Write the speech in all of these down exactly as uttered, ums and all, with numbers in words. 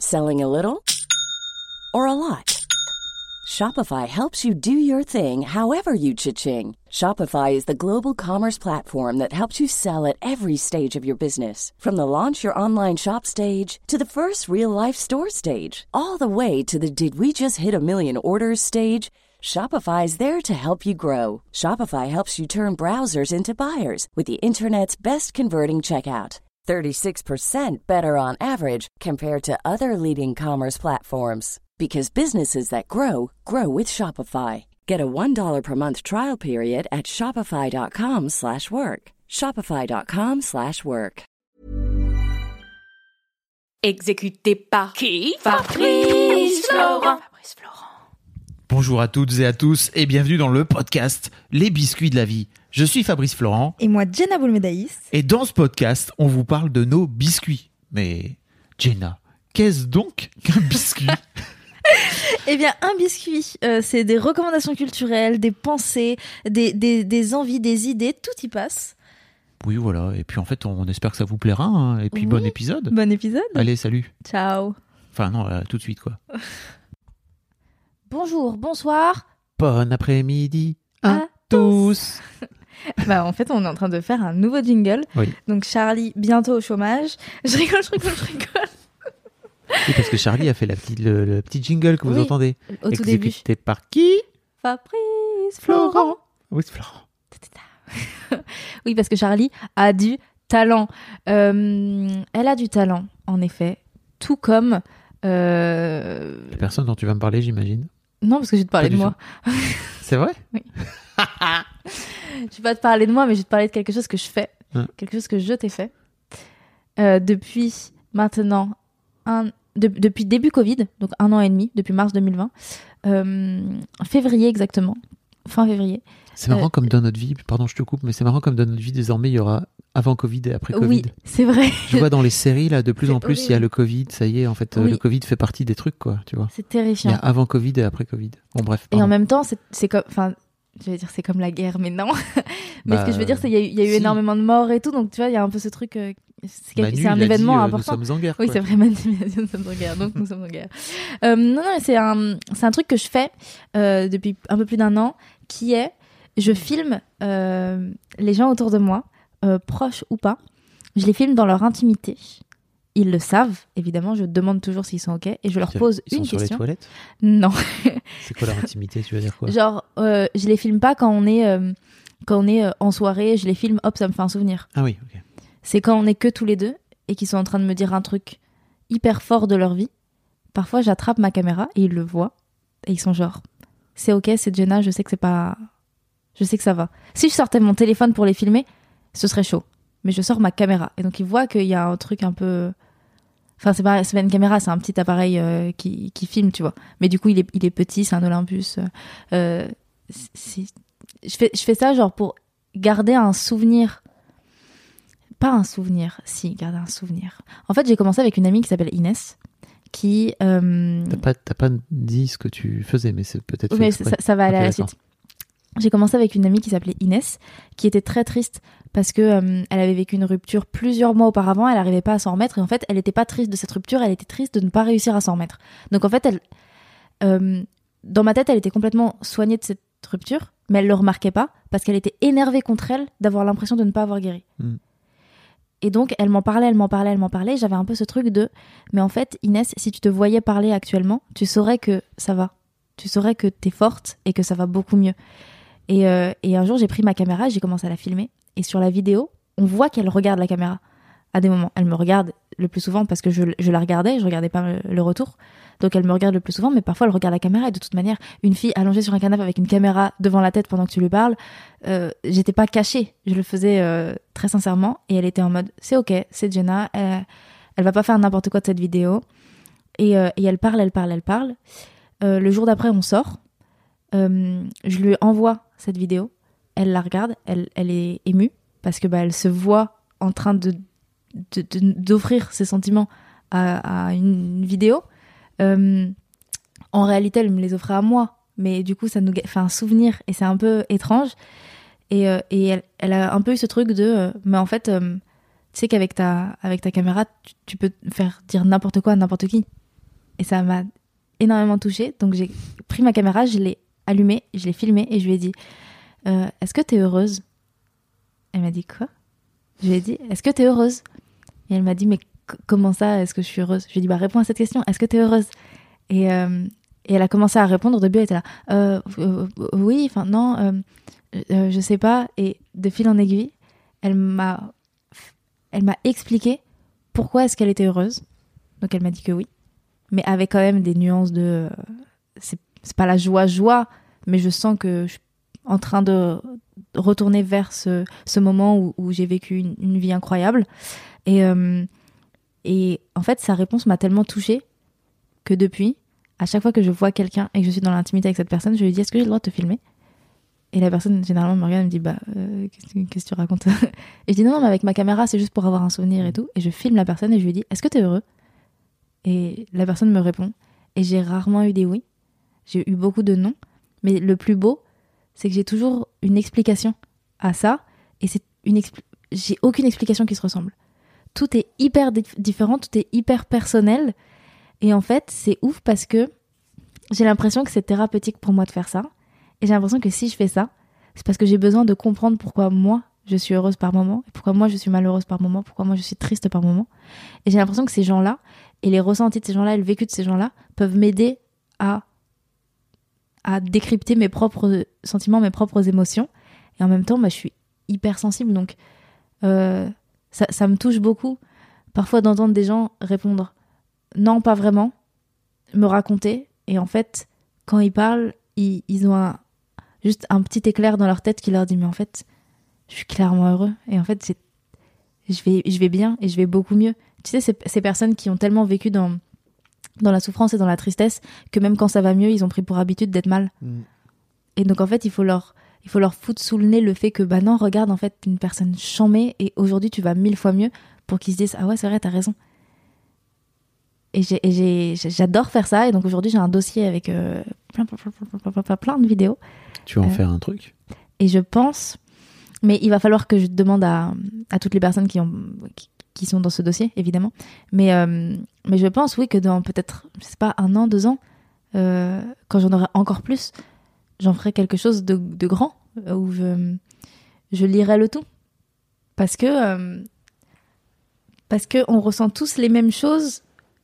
Selling a little or a lot? Shopify helps you do your thing however you cha-ching. Shopify is the global commerce platform that helps you sell at every stage of your business. From the launch your online shop stage to the first real-life store stage, all the way to the did we just hit a million orders stage. Shopify is there to help you grow. Shopify helps you turn browsers into buyers with the internet's best converting checkout. thirty-six percent better on average compared to other leading commerce platforms. Because businesses that grow, grow with Shopify. Get a one dollar per month trial period at shopify.com slash work. Shopify.com slash work. Exécuté par qui? Fabrice Florent. Fabrice Florent. Bonjour à toutes et à tous et bienvenue dans le podcast Les Biscuits de la Vie. Je suis Fabrice Florent. Et moi, Jenna Boulmedaïs. Et dans ce podcast, on vous parle de nos biscuits. Mais Jenna, qu'est-ce donc qu'un biscuit? Eh bien, un biscuit, euh, c'est des recommandations culturelles, des pensées, des, des, des envies, des idées, tout y passe. Oui, voilà. Et puis en fait, on espère que ça vous plaira. Hein. Et puis oui. Bon épisode. Bon épisode. Allez, salut. Ciao. Enfin non, là, tout de suite quoi. Bonjour, bonsoir. Bon après-midi à, à tous. Bah, en fait, on est en train de faire un nouveau jingle. Oui. Donc Charlie, bientôt au chomage. Je rigole, je rigole, je rigole. Oui, parce que Charlie a fait la petite, le, le petit jingle que vous oui, entendez. Au tout début. Exécuté par qui? Fabrice Florent. Oui, c'est Florent. Oui, parce que Charlie a du talent. Euh, elle a du talent, en effet. Tout comme... Euh... La personne dont tu vas me parler, j'imagine. Non, parce que je vais te parler Pas de moi. C'est vrai? Oui. Je vais pas te parler de moi, mais je vais te parler de quelque chose que je fais. Hein. Quelque chose que je t'ai fait. Euh, depuis maintenant... Un... De, depuis début Covid, donc un an et demi, depuis mars deux mille vingt, euh, février exactement, fin février. C'est marrant euh, comme dans notre vie, pardon je te coupe, mais c'est marrant comme dans notre vie désormais il y aura avant Covid et après Covid. Oui, c'est vrai. Je vois dans les séries là de plus C'est en plus horrible. il y a le Covid, ça y est en fait Oui. le Covid fait partie des trucs quoi, tu vois. C'est Il y terrifiant. a avant Covid et après Covid. Bon bref. Et pardon. en même temps, c'est, c'est comme, enfin, je vais dire c'est comme la guerre, mais non. mais Bah, ce que je veux dire, c'est qu'il y a eu, il y a eu si. énormément de morts et tout, donc tu vois, il y a un peu ce truc. Euh, c'est, quelque- Manu, c'est un il a événement dit, euh, important. Nous sommes en guerre. Oui, quoi. c'est vrai, Manu, nous sommes en guerre, donc nous sommes en guerre. Euh, non, non, mais c'est un, c'est un truc que je fais euh, depuis un peu plus d'un an, qui est, je filme euh, les gens autour de moi, euh, proches ou pas. Je les filme dans leur intimité. Ils le savent, évidemment. Je demande toujours s'ils sont ok et je leur pose Ils une sont sur question. les toilettes. Non, C'est quoi leur intimité, tu veux dire quoi? genre euh, je les filme pas quand on est euh, quand on est euh, en soirée. Je les filme, hop, ça me fait un souvenir. Ah oui, ok. C'est quand on est que tous les deux et qu'ils sont en train de me dire un truc hyper fort de leur vie. Parfois, j'attrape ma caméra et ils le voient et ils sont genre, c'est ok, c'est Jenna. Je sais que c'est pas, je sais que ça va. Si je sortais mon téléphone pour les filmer, ce serait chaud. Mais je sors ma caméra et donc ils voient qu'il y a un truc un peu. Enfin, c'est pas, c'est pas une caméra, c'est un petit appareil euh, qui, qui filme, tu vois. Mais du coup, il est, il est petit, c'est un Olympus. Euh, c'est, je, fais, je fais ça genre pour garder un souvenir. Pas un souvenir, si, garder un souvenir. En fait, j'ai commencé avec une amie qui s'appelle Inès, qui... Euh... T'as pas, t'as pas dit ce que tu faisais, mais c'est peut-être. Mais fait ça, ça va aller okay, à la d'accord. suite. J'ai commencé avec une amie qui s'appelait Inès, qui était très triste parce que euh, elle avait vécu une rupture plusieurs mois auparavant, elle n'arrivait pas à s'en remettre et en fait, elle n'était pas triste de cette rupture, elle était triste de ne pas réussir à s'en remettre. Donc en fait, elle, euh, dans ma tête, elle était complètement soignée de cette rupture, mais elle le remarquait pas parce qu'elle était énervée contre elle d'avoir l'impression de ne pas avoir guéri. Mm. Et donc, elle m'en parlait, elle m'en parlait, elle m'en parlait. J'avais un peu ce truc de, mais en fait, Inès, si tu te voyais parler actuellement, tu saurais que ça va. Tu saurais que t'es forte et que ça va beaucoup mieux. Et, euh, et un jour, j'ai pris ma caméra et j'ai commencé à la filmer. Et sur la vidéo, on voit qu'elle regarde la caméra à des moments. Elle me regarde le plus souvent parce que je, je la regardais, je regardais pas le, le retour. Donc elle me regarde le plus souvent, mais parfois elle regarde la caméra. Et de toute manière, une fille allongée sur un canapé avec une caméra devant la tête pendant que tu lui parles, euh, j'étais pas cachée. Je le faisais euh, très sincèrement. Et elle était en mode, c'est ok, c'est Jenna, elle, elle va pas faire n'importe quoi de cette vidéo. Et, euh, et elle parle, elle parle, elle parle. Euh, le jour d'après, on sort. Euh, je lui envoie cette vidéo. Elle la regarde, elle, elle est émue parce que bah, elle se voit en train de, de, de d'offrir ses sentiments à, à une vidéo. Euh, en réalité, elle me les offrait à moi, mais du coup, ça nous fait un souvenir et c'est un peu étrange. Et, euh, et elle, elle a un peu eu ce truc de, euh, mais en fait, euh, tu sais qu'avec ta, avec ta caméra, tu, tu peux faire dire n'importe quoi à n'importe qui. Et ça m'a énormément touchée. Donc j'ai pris ma caméra, je l'ai allumée, je l'ai filmée et je lui ai dit euh, « Est-ce que t'es heureuse ?» Elle m'a dit « Quoi ?» Je lui ai dit « Est-ce que t'es heureuse ?» Et elle m'a dit « Mais c- comment ça, est-ce que je suis heureuse ?» Je lui ai dit « Bah réponds à cette question, est-ce que t'es heureuse ?» Et, euh, et elle a commencé à répondre. Au début, elle était là euh, euh, « Oui, enfin non, euh, euh, je sais pas. » Et de fil en aiguille, elle m'a, elle m'a expliqué pourquoi est-ce qu'elle était heureuse. Donc elle m'a dit que oui, mais avec quand même des nuances de... Euh, c'est, c'est pas la joie, joie, mais je sens que je suis en train de retourner vers ce, ce moment où, où j'ai vécu une, une vie incroyable. Et, euh, et en fait, sa réponse m'a tellement touchée que depuis, à chaque fois que je vois quelqu'un et que je suis dans l'intimité avec cette personne, je lui dis « Est-ce que j'ai le droit de te filmer ?» Et la personne, généralement, me regarde et me dit « Bah, euh, qu'est-ce, qu'est-ce que tu racontes ?» Et je dis « Non, non, mais avec ma caméra, c'est juste pour avoir un souvenir et tout. » Et je filme la personne et je lui dis « Est-ce que t'es heureux ?» Et la personne me répond. Et j'ai rarement eu des oui. J'ai eu beaucoup de non. Mais le plus beau, c'est que j'ai toujours une explication à ça. Et c'est une expli- j'ai aucune explication qui se ressemble. Tout est hyper dif- différent, tout est hyper personnel. Et en fait, c'est ouf parce que j'ai l'impression que c'est thérapeutique pour moi de faire ça. Et j'ai l'impression que si je fais ça, c'est parce que j'ai besoin de comprendre pourquoi moi, je suis heureuse par moment, et pourquoi moi, je suis malheureuse par moment, pourquoi moi, je suis triste par moment. Et j'ai l'impression que ces gens-là, et les ressentis de ces gens-là, et le vécu de ces gens-là, peuvent m'aider à, à décrypter mes propres sentiments, mes propres émotions. Et en même temps, bah, je suis hyper sensible, donc euh, ça, ça me touche beaucoup, parfois d'entendre des gens répondre « non, pas vraiment », me raconter, et en fait, quand ils parlent, ils, ils ont un, juste un petit éclair dans leur tête qui leur dit « mais en fait, je suis clairement heureux, et en fait, c'est, je, vais, je vais bien, et je vais beaucoup mieux ». Tu sais, ces, ces personnes qui ont tellement vécu dans, dans la souffrance et dans la tristesse que même quand ça va mieux, ils ont pris pour habitude d'être mal. Mm. Et donc, en fait, il faut leur, il faut leur foutre sous le nez le fait que, bah non, regarde, en fait, une personne chambée et aujourd'hui, tu vas mille fois mieux pour qu'ils se disent « ah ouais, c'est vrai, t'as raison ». Et, j'ai, et j'ai, j'adore faire ça. Et donc, aujourd'hui, j'ai un dossier avec euh, plein, plein, plein, plein, plein, plein de vidéos. Tu vas en euh, faire un truc ? Et je pense... Mais il va falloir que je demande à, à toutes les personnes qui ont... Qui, qui sont dans ce dossier, évidemment. Mais, euh, mais je pense, oui, que dans peut-être, je sais pas, un an, deux ans, euh, quand j'en aurai encore plus, j'en ferai quelque chose de, de grand, où je, je lirai le tout. Parce que, euh, parce que on ressent tous les mêmes choses,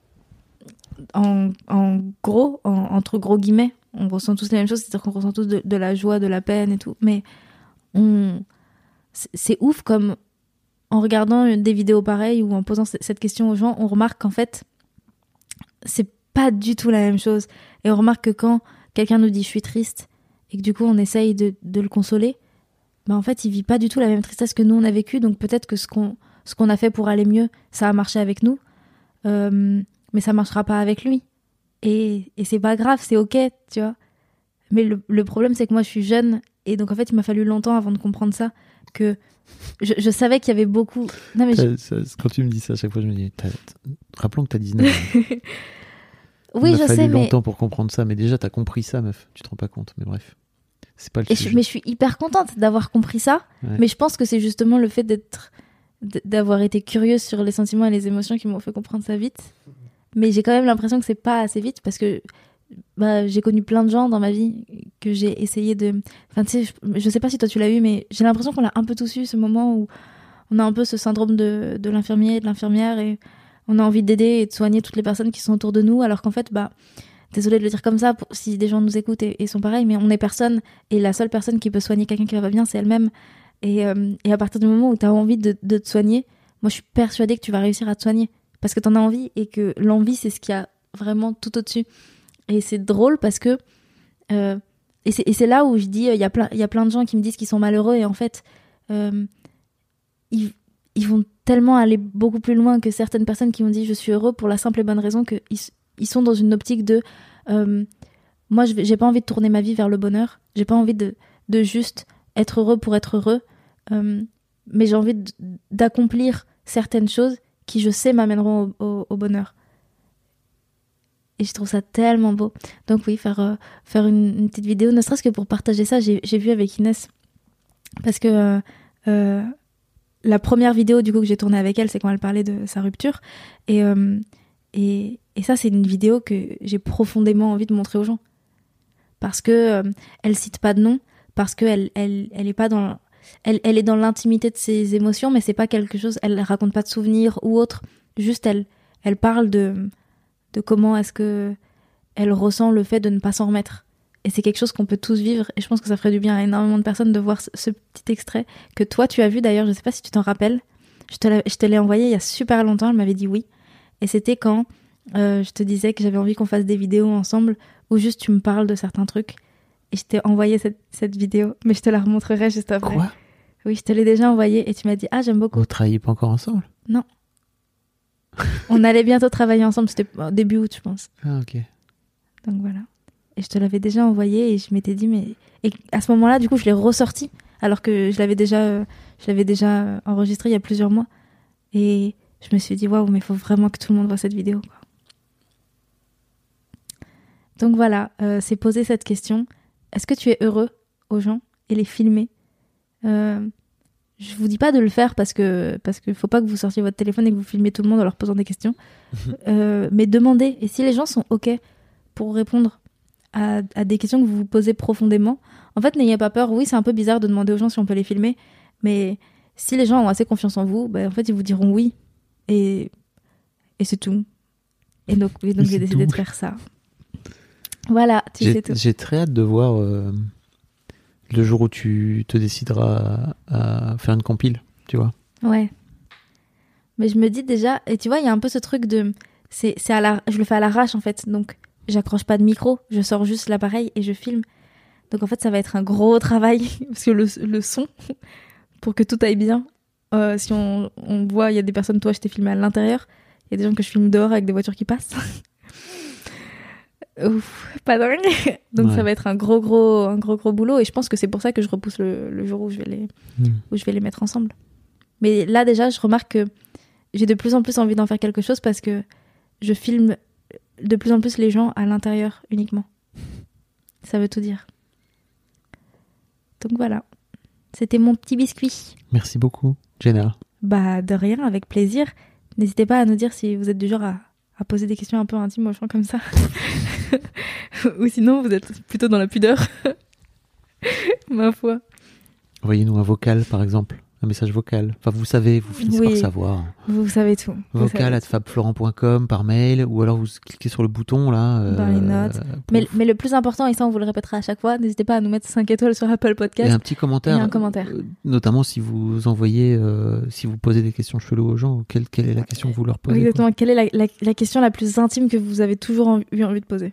en, en gros, en, entre gros guillemets. On ressent tous les mêmes choses, c'est-à-dire qu'on ressent tous de, de la joie, de la peine et tout. Mais on, c'est, c'est ouf comme... En regardant des vidéos pareilles ou en posant cette question aux gens, on remarque qu'en fait, c'est pas du tout la même chose. Et on remarque que quand quelqu'un nous dit « je suis triste » et que du coup on essaye de, de le consoler, bah en fait, il vit pas du tout la même tristesse que nous on a vécu. Donc peut-être que ce qu'on, ce qu'on a fait pour aller mieux, ça a marché avec nous, euh, mais ça marchera pas avec lui. Et, et c'est pas grave, c'est ok, tu vois. Mais le, le problème, c'est que moi je suis jeune et donc en fait, il m'a fallu longtemps avant de comprendre ça, que Je, je savais qu'il y avait beaucoup... Non, mais je... ça, quand tu me dis ça, à chaque fois, je me dis... T'as... Rappelons que t'as dix-neuf ans. Oui, Il je m'a fallu sais, mais... longtemps pour comprendre ça, mais déjà, t'as compris ça, meuf. Tu te rends pas compte, mais bref. C'est pas le Et sujet. je, mais je suis hyper contente d'avoir compris ça. Ouais. Mais je pense que c'est justement le fait d'être... d'avoir été curieuse sur les sentiments et les émotions qui m'ont fait comprendre ça vite. Mais j'ai quand même l'impression que c'est pas assez vite, parce que bah, j'ai connu plein de gens dans ma vie que j'ai essayé de... Enfin, tu sais, je, je sais pas si toi tu l'as eu, mais j'ai l'impression qu'on l'a un peu tous eu, ce moment où on a un peu ce syndrome de, de l'infirmier et de l'infirmière, et on a envie d'aider et de soigner toutes les personnes qui sont autour de nous, alors qu'en fait, bah, désolée de le dire comme ça, pour, si des gens nous écoutent et, et sont pareils, mais on est personne, et la seule personne qui peut soigner quelqu'un qui va pas bien, c'est elle-même. Et, euh, et à partir du moment où tu as envie de, de te soigner, moi je suis persuadée que tu vas réussir à te soigner, parce que tu en as envie, et que l'envie, c'est ce qu'il y a vraiment tout au-dessus. Et c'est drôle parce que... Euh, et, c'est, et c'est là où je dis, il y a plein, y a plein de gens qui me disent qu'ils sont malheureux, et en fait, euh, ils, ils vont tellement aller beaucoup plus loin que certaines personnes qui ont dit « je suis heureux » pour la simple et bonne raison qu'ils ils sont dans une optique de... Euh, moi, je, j'ai pas envie de tourner ma vie vers le bonheur, j'ai pas envie de, de juste être heureux pour être heureux, euh, mais j'ai envie de, d'accomplir certaines choses qui, je sais, m'amèneront au, au, au bonheur. Et je trouve ça tellement beau. Donc oui, faire, euh, faire une, une petite vidéo, ne serait-ce que pour partager ça, j'ai, j'ai vu avec Inès. Parce que euh, euh, la première vidéo du coup que j'ai tournée avec elle, c'est quand elle parlait de sa rupture. Et, euh, et, Et ça, c'est une vidéo que j'ai profondément envie de montrer aux gens. Parce que euh, elle cite pas de nom, parce qu'elle elle, elle est pas dans... Elle, elle est dans l'intimité de ses émotions, mais c'est pas quelque chose... Elle raconte pas de souvenirs ou autre. Juste, elle, elle parle de, de comment est-ce que elle ressent le fait de ne pas s'en remettre. Et c'est quelque chose qu'on peut tous vivre. Et je pense que ça ferait du bien à énormément de personnes de voir ce, ce petit extrait que toi, tu as vu d'ailleurs. Je sais pas si tu t'en rappelles. Je te, je te l'ai envoyé il y a super longtemps. Elle m'avait dit oui. Et c'était quand euh, je te disais que j'avais envie qu'on fasse des vidéos ensemble où juste tu me parles de certains trucs. Et je t'ai envoyé cette, cette vidéo. Mais je te la remontrerai juste après. Quoi ? Oui, je te l'ai déjà envoyée et tu m'as dit « Ah, j'aime beaucoup. » Vous travaillez pas encore ensemble ? Non. On allait bientôt travailler ensemble. C'était au début août, je pense. Ah, ok. Donc voilà. Et je te l'avais déjà envoyé et je m'étais dit mais et à ce moment-là du coup je l'ai ressorti alors que je l'avais déjà euh, je l'avais déjà enregistré il y a plusieurs mois et je me suis dit waouh mais il faut vraiment que tout le monde voit cette vidéo quoi. Donc voilà, euh, c'est poser cette question. Est-ce que tu es heureux aux gens et les filmer? euh, Je vous dis pas de le faire parce que parce que faut pas que vous sortiez votre téléphone et que vous filmez tout le monde en leur posant des questions. euh, mais demandez. Et si les gens sont ok pour répondre à, à des questions que vous vous posez profondément, en fait, n'ayez pas peur. Oui, c'est un peu bizarre de demander aux gens si on peut les filmer, mais si les gens ont assez confiance en vous, ben, en fait, ils vous diront oui. Et, et c'est tout. Et donc, et donc j'ai décidé tout. de faire ça. Voilà, tu j'ai, sais tout. J'ai très hâte de voir euh, le jour où tu te décideras à, à faire une compile, tu vois. Ouais. Mais je me dis déjà, et tu vois, il y a un peu ce truc de... C'est, c'est à la, je le fais à l'arrache, en fait, donc j'accroche pas de micro, je sors juste l'appareil et je filme. Donc en fait, ça va être un gros travail, parce que le, le son, pour que tout aille bien, euh, si on, on voit, il y a des personnes, toi, je t'ai filmé à l'intérieur, il y a des gens que je filme dehors avec des voitures qui passent. Ouf, pas dingue. Donc ouais. Ça va être un gros, gros, un gros, gros boulot, et je pense que c'est pour ça que je repousse le, le jour où je vais les, mmh. où je vais les mettre ensemble. Mais là, déjà, je remarque que j'ai de plus en plus envie d'en faire quelque chose parce que je filme de plus en plus les gens à l'intérieur uniquement. Ça veut tout dire. Donc voilà. C'était mon petit biscuit. Merci beaucoup, Jenna. Bah, de rien, avec plaisir. N'hésitez pas à nous dire si vous êtes du genre à, à poser des questions un peu intimes aux gens comme ça. Ou sinon, vous êtes plutôt dans la pudeur. Ma foi. Envoyez-nous un vocal, par exemple. Un message vocal. Enfin, vous savez, vous finissez oui, par savoir. Vous savez tout. Vocal at fabflorent point com par mail, ou alors vous cliquez sur le bouton là. Dans euh, les notes. Mais, mais le plus important, et ça on vous le répétera à chaque fois, n'hésitez pas à nous mettre cinq étoiles sur Apple Podcast. Et un petit commentaire. Et un commentaire. Euh, notamment si vous envoyez, euh, si vous posez des questions cheloues aux gens, quelle, quelle est la question que vous leur posez? Exactement. Quoi. Quelle est la, la, la question la plus intime que vous avez toujours en, eu envie de poser?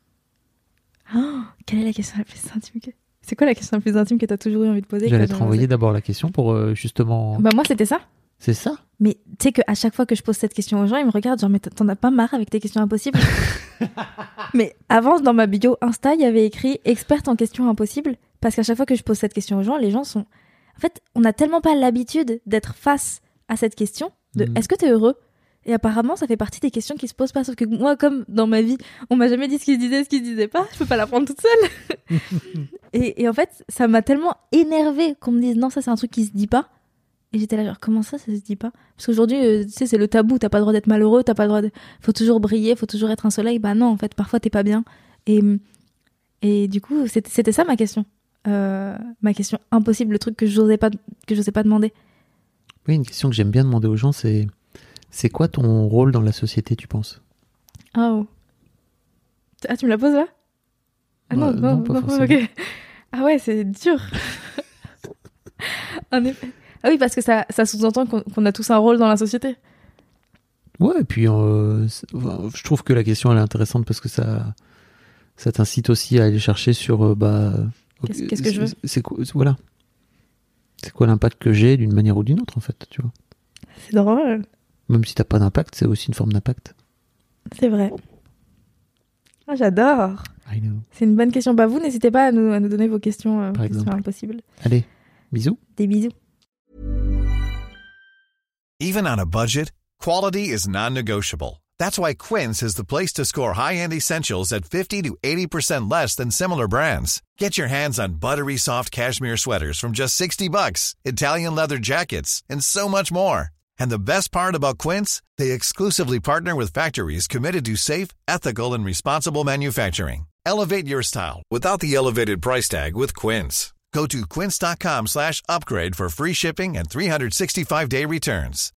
Oh, quelle est la question la plus intime que... C'est quoi la question la plus intime que tu as toujours eu envie de poser? J'allais te renvoyer d'abord la question pour euh, justement... Bah moi, c'était ça. C'est ça? Mais tu sais qu'à chaque fois que je pose cette question aux gens, ils me regardent genre, mais t'en as pas marre avec tes questions impossibles? Mais avant, dans ma bio Insta, il y avait écrit « experte en questions impossibles » parce qu'à chaque fois que je pose cette question aux gens, les gens sont... En fait, on n'a tellement pas l'habitude d'être face à cette question de mmh. « est-ce que t'es heureux ?» Et apparemment, ça fait partie des questions qui se posent pas. Sauf que moi, comme dans ma vie, on m'a jamais dit ce qu'il se disait, ce qu'il se disait pas. Je peux pas l'apprendre toute seule. et, et en fait, ça m'a tellement énervée qu'on me dise non, ça c'est un truc qui se dit pas. Et j'étais là genre comment ça, ça se dit pas? Parce qu'aujourd'hui, euh, tu sais, c'est le tabou. T'as pas le droit d'être malheureux, t'as pas le droit de. Faut toujours briller, faut toujours être un soleil. Bah non, en fait, parfois t'es pas bien. Et et du coup, c'était, c'était ça ma question. Euh, ma question impossible, le truc que j'osais pas que j'osais pas demander. Oui, une question que j'aime bien demander aux gens, c'est c'est quoi ton rôle dans la société, tu penses? Oh. Ah, tu me la poses là? Ah non, euh, non, non, pas non, forcément. Okay. Ah ouais, c'est dur. En effet. Ah oui, parce que ça, ça sous-entend qu'on, qu'on a tous un rôle dans la société. Ouais, et puis euh, je trouve que la question elle est intéressante parce que ça, ça t'incite aussi à aller chercher sur euh, bah. Qu'est-ce, qu'est-ce que je veux? C'est, c'est quoi, voilà. C'est quoi l'impact que j'ai d'une manière ou d'une autre en fait, tu vois? C'est drôle. Même si t'as pas d'impact, c'est aussi une forme d'impact. C'est vrai. Ah, j'adore. I know. C'est une bonne question. Bah vous, n'hésitez pas à nous, à nous donner vos questions, euh, Par questions exemple. impossibles. Allez, bisous. Des bisous. Even on a budget, quality is non-negotiable. That's why Quince is the place to score high-end essentials at fifty to eighty percent less than similar brands. Get your hands on buttery soft cashmere sweaters from just sixty bucks, Italian leather jackets, and so much more. And the best part about Quince, they exclusively partner with factories committed to safe, ethical, and responsible manufacturing. Elevate your style without the elevated price tag with Quince. Go to quince.com slash upgrade for free shipping and three sixty-five day returns.